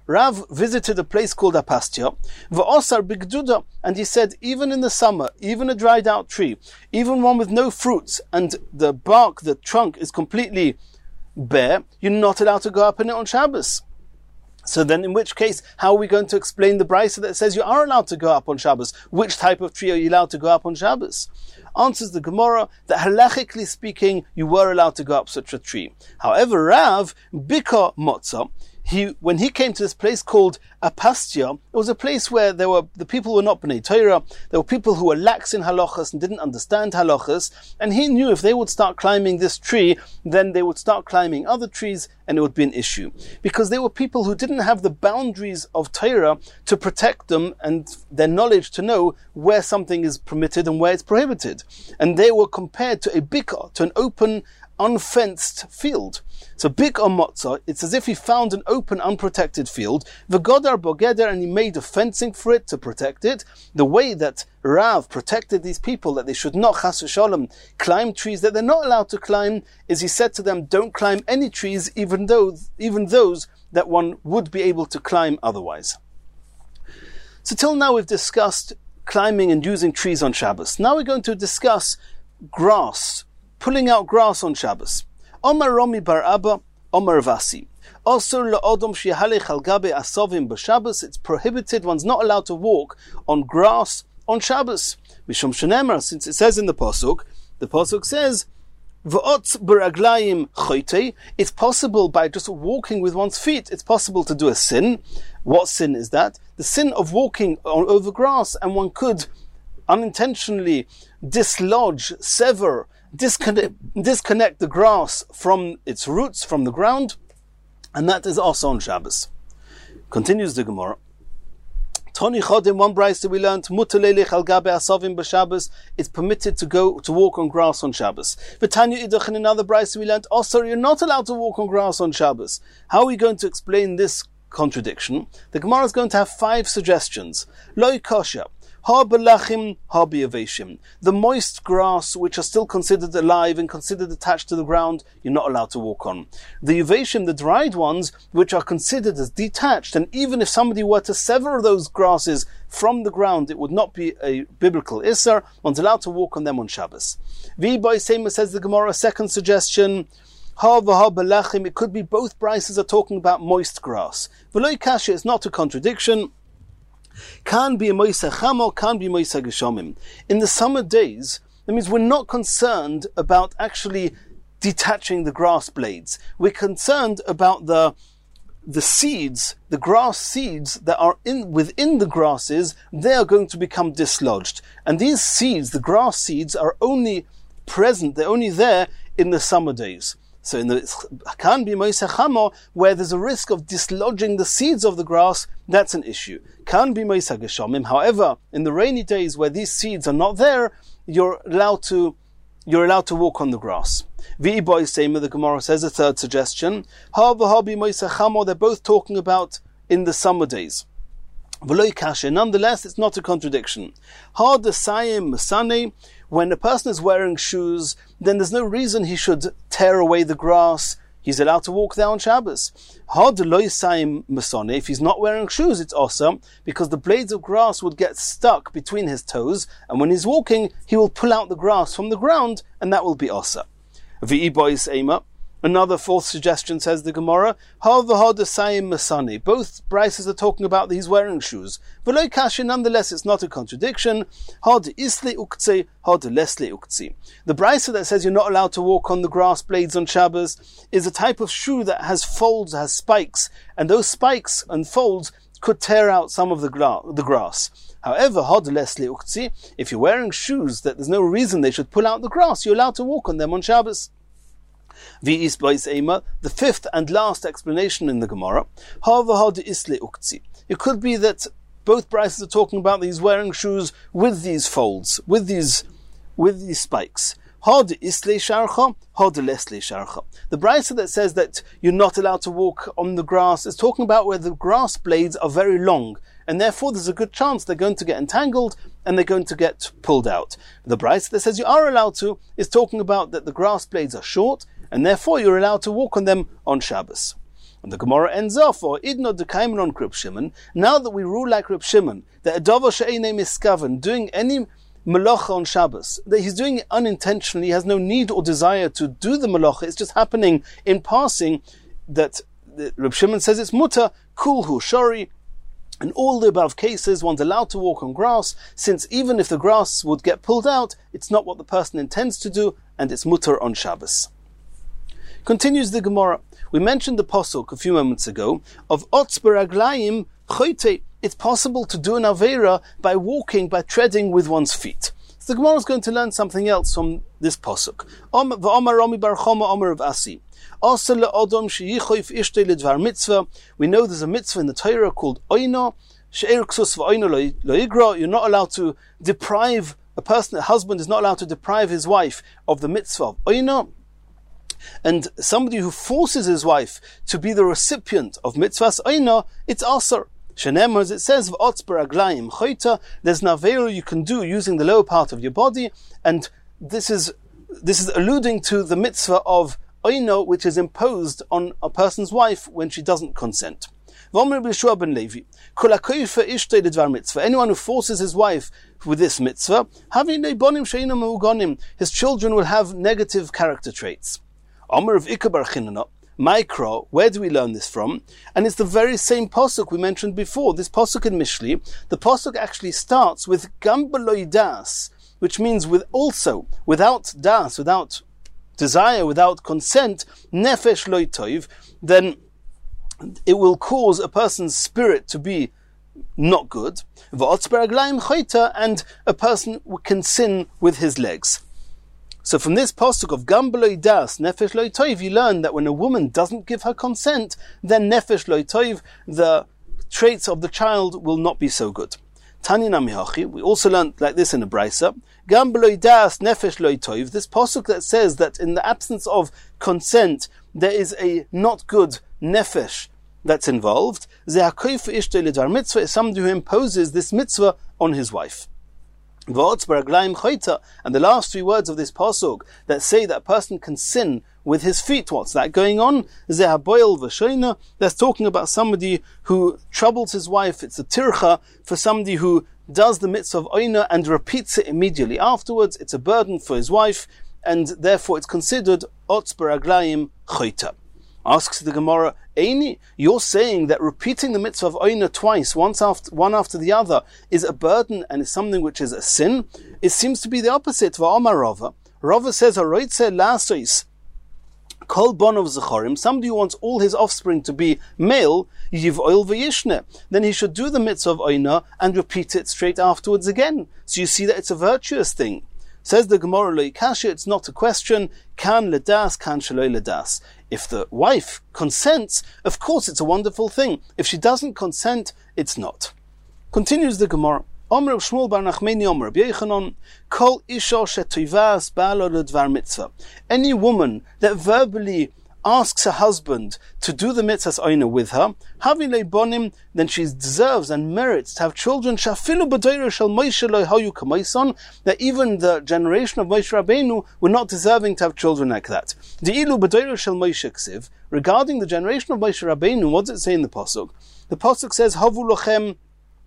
Rav visited a place called Apastia, V'osar bigduda, and he said, even in the summer, even a dried out tree, even one with no fruits, and the bark, the trunk is completely bare, you're not allowed to go up in it on Shabbos. So then in which case, how are we going to explain the brisa that says you are allowed to go up on Shabbos? Which type of tree are you allowed to go up on Shabbos? Answers the Gemara that halachically speaking, you were allowed to go up such a tree. However, Rav, Bika Motza, he, when he came to this place called Apastia, it was a place where there were, the people were not B'nai Torah, there were people who were lax in halachas and didn't understand halachas, and he knew if they would start climbing this tree, then they would start climbing other trees, and it would be an issue. Because they were people who didn't have the boundaries of Torah to protect them and their knowledge to know where something is permitted and where it's prohibited. And they were compared to a bika, to an open, unfenced field. So bik or motza, it's as if he found an open, unprotected field, v'godar bogeder, and he made a fencing for it to protect it. The way that Rav protected these people, that they should not, chas v'shalom, climb trees that they're not allowed to climb, is he said to them, don't climb any trees, even though, even those that one would be able to climb otherwise. So till now we've discussed climbing and using trees on Shabbos. Now we're going to discuss grass, pulling out grass on Shabbos. Omar Romi bar Abba, Omar Vasi. Also, la'odom shehalech al gabe asovim b'Shabbos. It's prohibited. One's not allowed to walk on grass on Shabbos. Mishum shenemar, since it says in the pasuk, the pasuk says, v'ot b'raglayim choytei. It's possible by just walking with one's feet. It's possible to do a sin. What sin is that? The sin of walking on, over grass, and one could unintentionally dislodge, sever, Disconnect, disconnect the grass from its roots, from the ground, and that is also on Shabbos. Continues the Gemara. Toni Chodim, one brayso we learned, mutalelech al gabe asavim b'Shabbos, it's permitted to go to walk on grass on Shabbos. V'tanyu idach, in another brayso we learned, also you're not allowed to walk on grass on Shabbos. How are we going to explain this contradiction? The Gemara is going to have five suggestions. Loi kosher. The moist grass, which are still considered alive and considered attached to the ground, you're not allowed to walk on. The yuveshim, the dried ones, which are considered as detached, and even if somebody were to sever those grasses from the ground, it would not be a biblical isser. One's allowed to walk on them on Shabbos. V'boy Sema, says the Gemara, second suggestion, Ha v'ha belachim, it could be both brises are talking about moist grass. V'loi kasha, it's not a contradiction. Can be a moisa chamo, can be moisa geshomim. In the summer days, that means we're not concerned about actually detaching the grass blades. We're concerned about the the seeds, the grass seeds that are in within the grasses. They are going to become dislodged, and these seeds, the grass seeds, are only present. They're only there in the summer days. So in the can be moisa chamo, where there's a risk of dislodging the seeds of the grass, that's an issue. Can be moisa geshomim. However, in the rainy days where these seeds are not there, you're allowed to you're allowed to walk on the grass. V'iboy Sema, the Gemara says a third suggestion. Ha v'ha be moisa chamo. They're both talking about in the summer days. V'loi kasha. Nonetheless, it's not a contradiction. Ha desayim masane. When a person is wearing shoes, then there's no reason he should tear away the grass. He's allowed to walk there on Shabbos. If he's not wearing shoes, it's awesome, because the blades of grass would get stuck between his toes, and when he's walking, he will pull out the grass from the ground, and that will be awesome. Another fourth suggestion, says the Gemara, both brises are talking about that he's wearing shoes. Nonetheless, it's not a contradiction. The brisa that says you're not allowed to walk on the grass blades on Shabbos is a type of shoe that has folds, has spikes, and those spikes and folds could tear out some of the, gra- the grass. However, if you're wearing shoes that there's no reason they should pull out the grass, you're allowed to walk on them on Shabbos. The fifth and last explanation in the Gemara, it could be that both brises are talking about these wearing shoes with these folds, with these with these spikes. The brisa that says that you're not allowed to walk on the grass is talking about where the grass blades are very long, and therefore there's a good chance they're going to get entangled and they're going to get pulled out. The brisa that says you are allowed to is talking about that the grass blades are short, and therefore you're allowed to walk on them on Shabbos. And the Gemara ends off, or idno dekaimen on Reb Shimon. Now that we rule like Reb Shimon, that a davar she'einei miskaven, doing any malacha on Shabbos, that he's doing it unintentionally, he has no need or desire to do the malacha, it's just happening in passing, that Reb Shimon says it's mutter, kulhu shori. In all the above cases, one's allowed to walk on grass, since even if the grass would get pulled out, it's not what the person intends to do, and it's mutter on Shabbos. Continues the Gemara. We mentioned the pasuk a few moments ago of Otz beraglayim choite. It's possible to do an avera by walking, by treading with one's feet. So the Gemara is going to learn something else from this pasuk. V'omar Rami bar Choma Omer of Asi. We know there's a mitzvah in the Torah called Oina. You're not allowed to deprive a person, a husband is not allowed to deprive his wife of the mitzvah of Oina. And somebody who forces his wife to be the recipient of mitzvahs Oina, it's Asar. Shenemar, as it says, there's an avera you can do using the lower part of your body, and this is this is alluding to the mitzvah of Oino, which is imposed on a person's wife when she doesn't consent. Anyone who forces his wife with this mitzvah, his children will have negative character traits. Omer of Ika bar Chinana, Mikra, where do we learn this from? And it's the very same pasuk we mentioned before. This pasuk in Mishli, the pasuk actually starts with Gam b'lo das, which means with also, without das, without desire, without consent, nefesh lo toiv, then it will cause a person's spirit to be not good. V'otz beraglayim choita, and a person can sin with his legs. So from this pasuk of Gam b'lo das, nefesh lo toiv, you learn that when a woman doesn't give her consent, then nefesh lo toiv, the traits of the child will not be so good. Tani namihachi, we also learned like this in a brisa. Gam b'lo das, nefesh lo toiv, this pasuk that says that in the absence of consent, there is a not good nefesh that's involved. Ze'akoif ishtei lidvar mitzvah is somebody who imposes this mitzvah on his wife. And the last three words of this pasuk that say that a person can sin with his feet, what's that going on? That's talking about somebody who troubles his wife. It's a tircha for somebody who does the mitzvah of oina and repeats it immediately afterwards. It's a burden for his wife, and therefore it's considered otz beraglayim choita. Asks the Gemara, Eini, you're saying that repeating the mitzvah of oina twice, once after one after the other, is a burden and is something which is a sin? It seems to be the opposite. Va'amar Rava. Rava says, "Haroitze lasois kol bonov zechorim." Somebody who wants all his offspring to be male, yivoil v'yishne. Then he should do the mitzvah of oina and repeat it straight afterwards again. So you see that it's a virtuous thing. Says the Gemara, Lo Yikasha, it's not a question. Kan ledas, kan shaloi ledas. If the wife consents, of course it's a wonderful thing. If she doesn't consent, it's not. Continues the Gemara. Omer of Shmuel bar Nachmeni Omer of Yechanon, Kol isha shetivas ba'alo ledvar mitzvah. Any woman that verbally asks her husband to do the mitzvahs oina with her, having leibonim, then she deserves and merits to have children. Shafilu b'doiro shel Moshe lo hayu k'moison, that even the generation of Moshe Rabbeinu were not deserving to have children like that. De'ilu b'doiro shel Moshe ksiv. Regarding the generation of Moshe Rabbeinu, what does it say in the pasuk? The pasuk says, Havu lochem,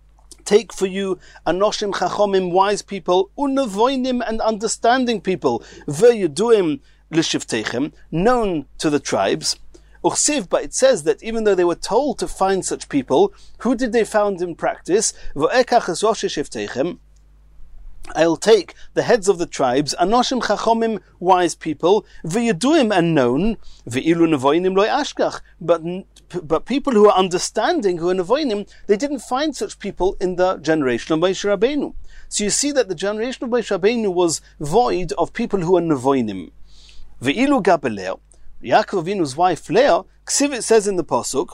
take for you anoshim chachomim, wise people, unavoinim, and understanding people, ve'yeduim l'shivtechem, known to the tribes. Uchsiv, but it says that even though they were told to find such people, who did they find in practice? V'ekach es rosh shivtechem, I'll take the heads of the tribes, anoshim chachomim, wise people, v'yeduim, and known, v'ilu nevoinim lo ashkach, but but people who are understanding, who are nevoinim, they didn't find such people in the generation of Moshe Rabbeinu. So you see that the generation of Moshe Rabbeinu was void of people who are nevoinim. Ve'ilu Gabeleo, Yaakov Avinu's wife Leah, Ksiv, it says in the pasuk,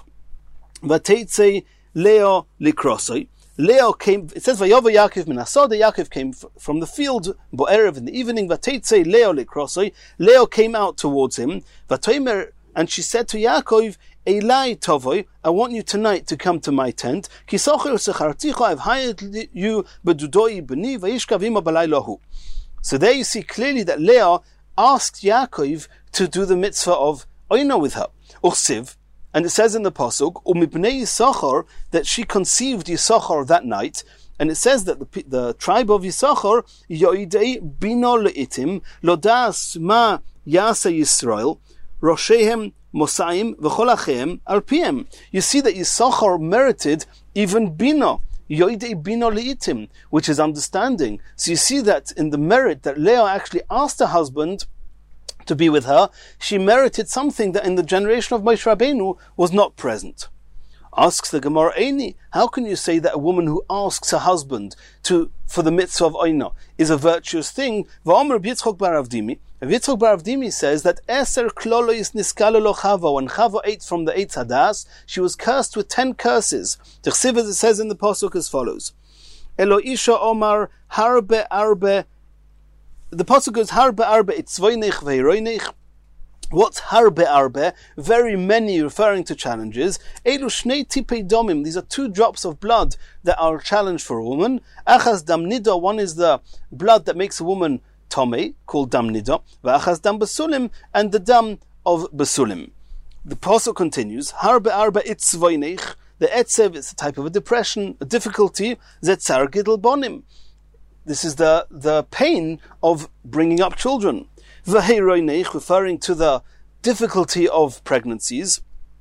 Vateitze Leah likrosoi. Leah came. It says Vayova Yaakov min Asad. Yaakov came from the field Bo'erev in the evening. Vateitze Leah likrosoi. Leah came out towards him. Vatoimer, and she said to Yaakov, Elai Tovoi, I want you tonight to come to my tent. Kisocher secharticha, I've hired you bedudoi b'ni vayishkavima balaylahu. So there you see clearly that Leah asked Yaakov to do the mitzvah of oina with her. Uchsiv, And it says in the Pasuk, Umibnei Yisachar, that she conceived Yisachar that night. And it says that the, the tribe of Yisachar, Yoidei Bino Leitim, Lodas Ma Yasa Yisrael, Roshehem Mosaim V'cholachem Alpiem. You see that Yisachar merited even Bino, Yoidei Bino Leitim, which is understanding. So you see that in the merit that Leah actually asked her husband to be with her, she merited something that in the generation of Moshe Rabbeinu was not present. Asks the Gemara, Eini, how can you say that a woman who asks her husband to for the mitzvah of Oina is a virtuous thing? V'omer Yitzchok bar Avdimi, Yitzchok bar Avdimi says that Eser klolois niskalo lo Chava, when Chava ate from the Eitz Hadas, she was cursed with ten curses. T'chsiv, as it says in the Pasuk, as follows: Elo isha omar harbe arbe. The Pasuk goes harbe arbe itzvoinich veiroinich. What's harbe arbe? Very many, referring to challenges. Elu shnei tipei domim. These are two drops of blood that are a challenge for a woman. Achas dam nida. One is the blood that makes a woman tome, called dam nida. V'achas dam basulim, and the dam of basulim. The pasuk continues. Harbe arbe itzvoinich. The etzev is a type of a depression, a difficulty. Zetzar gidel bonim. This is the the pain of bringing up children. V'heiroinech, referring to the difficulty of pregnancies.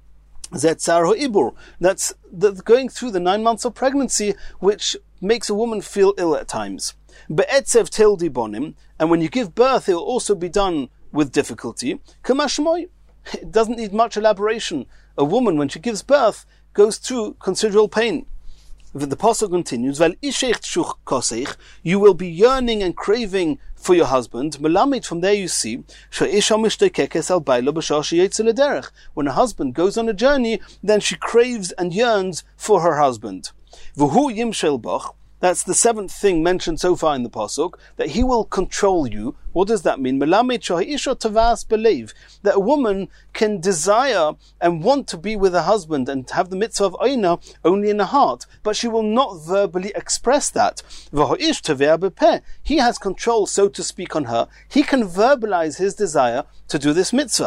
Zetzar ho'ibur, that's the, going through the nine months of pregnancy, which makes a woman feel ill at times. Be'etzev tildi bonim, and when you give birth, it will also be done with difficulty. Kamashmoy, it doesn't need much elaboration. A woman, when she gives birth, goes through considerable pain. The pasuk continues, "Val ishech tshuch koseich," you will be yearning and craving for your husband. Melamid, from there you see, she'isha mishtekekes al bailo b'shah she'yetze lederech. When a husband goes on a journey, then she craves and yearns for her husband. V'hu yimshel bach. That's the seventh thing mentioned so far in the pasuk, that he will control you. What does that mean? Melamid she'isha tavas believe, that a woman can desire and want to be with her husband and have the mitzvah of oina only in the heart, but she will not verbally express that. V'ho'ish taveh bepeh. He has control, so to speak, on her. He can verbalize his desire to do this mitzvah.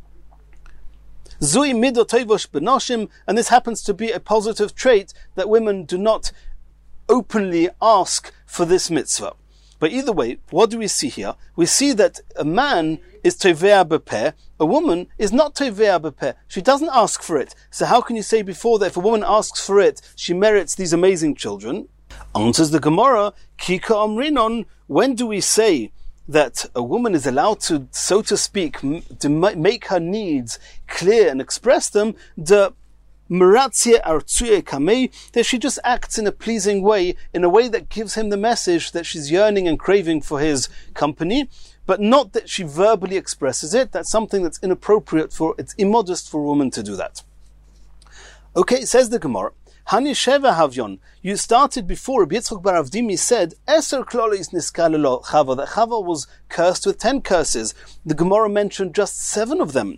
Zui mido toivosh benoshim, and this happens to be a positive trait that women do not openly ask for this mitzvah. But either way, what do we see here? We see that a man is tovea bepeh, a woman is not tovea bepeh. She doesn't ask for it. So how can you say before that if a woman asks for it, she merits these amazing children? Answers the Gemara, Kika Omrinon, when do we say that a woman is allowed to, so to speak, to make her needs clear and express them? The Meratzia Artsuye Kamei, that she just acts in a pleasing way, in a way that gives him the message that she's yearning and craving for his company, but not that she verbally expresses it. That's something that's inappropriate for, it's immodest for a woman to do that. Okay, says the Gemara, Hani Sheva Havyon, you started before, Rabbi Yitzchok bar Avdimi said, Eser klolis niskalelo Chava, that Chava was cursed with ten curses. The Gemara mentioned just seven of them.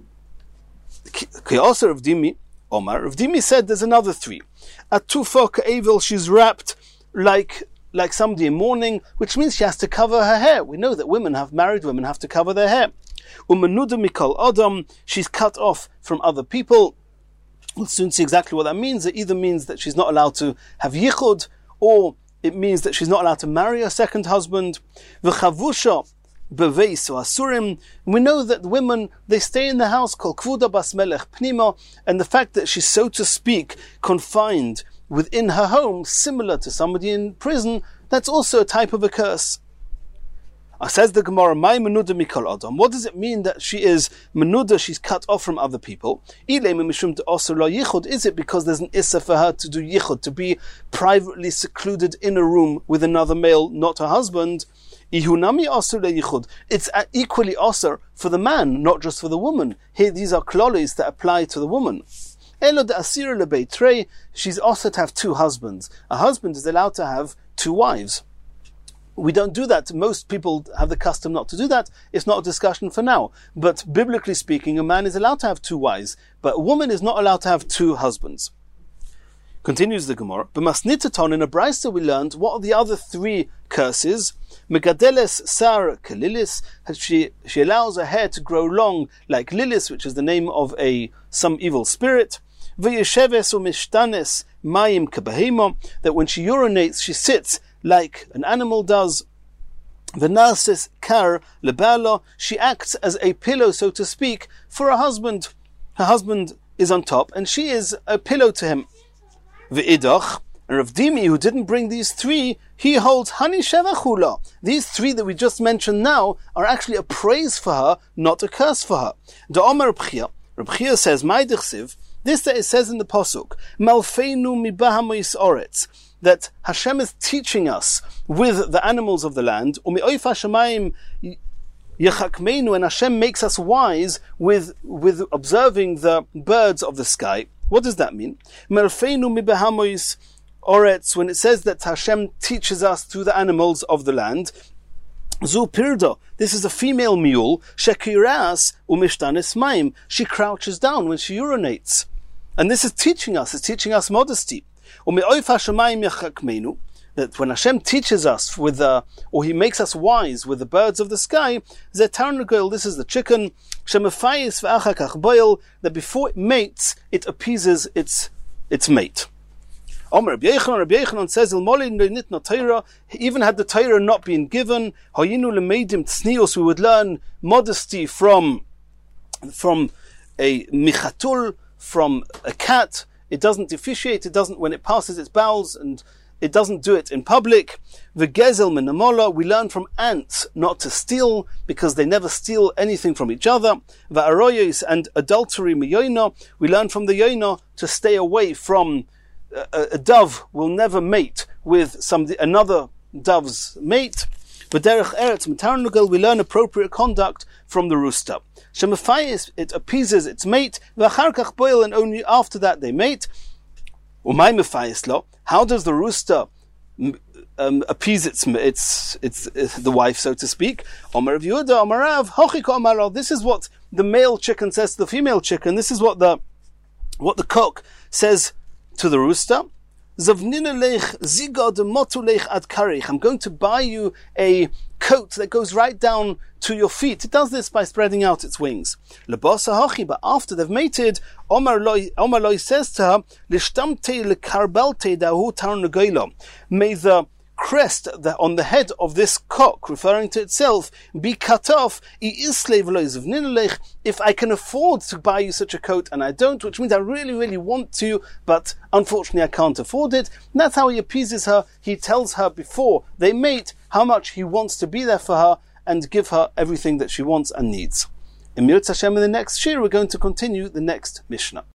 Kiyasa Avdimi, Omar, Avdimi said there's another three. Atufa ka'evil, she's wrapped like like somebody in mourning, which means she has to cover her hair. We know that women have, married women have to cover their hair. Umanuda mikol adam, she's cut off from other people. We'll soon see exactly what that means. It either means that she's not allowed to have yichud, or it means that she's not allowed to marry a second husband. V'chavusha beveis or asurim. We know that women, they stay in the house called kvuda bas melech pnima, and the fact that she's, so to speak, confined within her home, similar to somebody in prison, that's also a type of a curse. Uh, says the Gemara, "My menuda mikol adam." What does it mean that she is menuda? She's cut off from other people. Is it because there's an issa for her to do yichud, to be privately secluded in a room with another male, not her husband? It's equally osir for the man, not just for the woman. Here, these are klolis that apply to the woman. She's also to have two husbands. A husband is allowed to have two wives. We don't do that. Most people have the custom not to do that. It's not a discussion for now. But biblically speaking, a man is allowed to have two wives, but a woman is not allowed to have two husbands. Continues the Gemara. B'masnitaton, in a brayso we learned what are the other three curses. Megadeles sar kelilis, she she allows her hair to grow long like Lilis, which is the name of a some evil spirit. V'yesheves umishtanes mayim kabahimo, that when she urinates she sits like an animal does. V'nases kar lebalo, she acts as a pillow, so to speak, for her husband. Her husband is on top, and she is a pillow to him. V'idach, and Rav Dimi, who didn't bring these three, he holds Hani Shevachula. These three that we just mentioned now are actually a praise for her, not a curse for her. The Omer Reb Chia, Reb Chia says, Ma'idich this that it says in the Pasuk, Malfeinu mibahamois oretz, that Hashem is teaching us with the animals of the land, U'mi'oif hashamayim yechakmeinu, and Hashem makes us wise with, with observing the birds of the sky. What does that mean? Malfeinu mibahamois oretz, when it says that Hashem teaches us through the animals of the land, Zu pirda, this is a female mule, shekiras umishtanes maim, she crouches down when she urinates. And this is teaching us, it's teaching us modesty. Ume'oif hashamayim yachakmeinu, that when Hashem teaches us with the, or He makes us wise with the birds of the sky, zetarnagol, this is the chicken, shemafayis v'achakach boil, that before it mates, it appeases its its mate. Omer Rabbi Yochanan, Rabbi Yochanan says, even had the Torah not been given, hayinu lemeidim tznius, we would learn modesty from from a michatul, from a cat. It doesn't deficiate, it doesn't, when it passes its bowels, and it doesn't do it in public. V'gezel menamola, we learn from ants not to steal, because they never steal anything from each other. Va'aroyos, and adultery miyoina, we learn from the yoina to stay away from a, a dove will never mate with some another dove's mate. V'derech eretz mitarnugel, we learn appropriate conduct from the rooster. Shemafayis, it appeases its mate. V'acharkach boil, and only after that they mate. Umay mefayis lo, how does the rooster um, appease its, its its its the wife, so to speak? Omer Rav Yehuda, Omer Rav, hochiko amaro. This is what the male chicken says to the female chicken. This is what the what the cock says to the rooster. Zavninelech zigod motulech ad karich. I'm going to buy you a coat that goes right down to your feet. It does this by spreading out its wings. Lebasa hachi, but after they've mated, Omar Loi, Omar Loi says to her, Lishtamte lekarbelte dahu tarnagoilo. May the crest that on the head of this cock, referring to itself, be cut off. If I can afford to buy you such a coat and I don't, which means I really, really want to, but unfortunately I can't afford it. And that's how he appeases her. He tells her before they mate how much he wants to be there for her and give her everything that she wants and needs. In Mirz Hashem, in the next shir, we're going to continue the next Mishnah.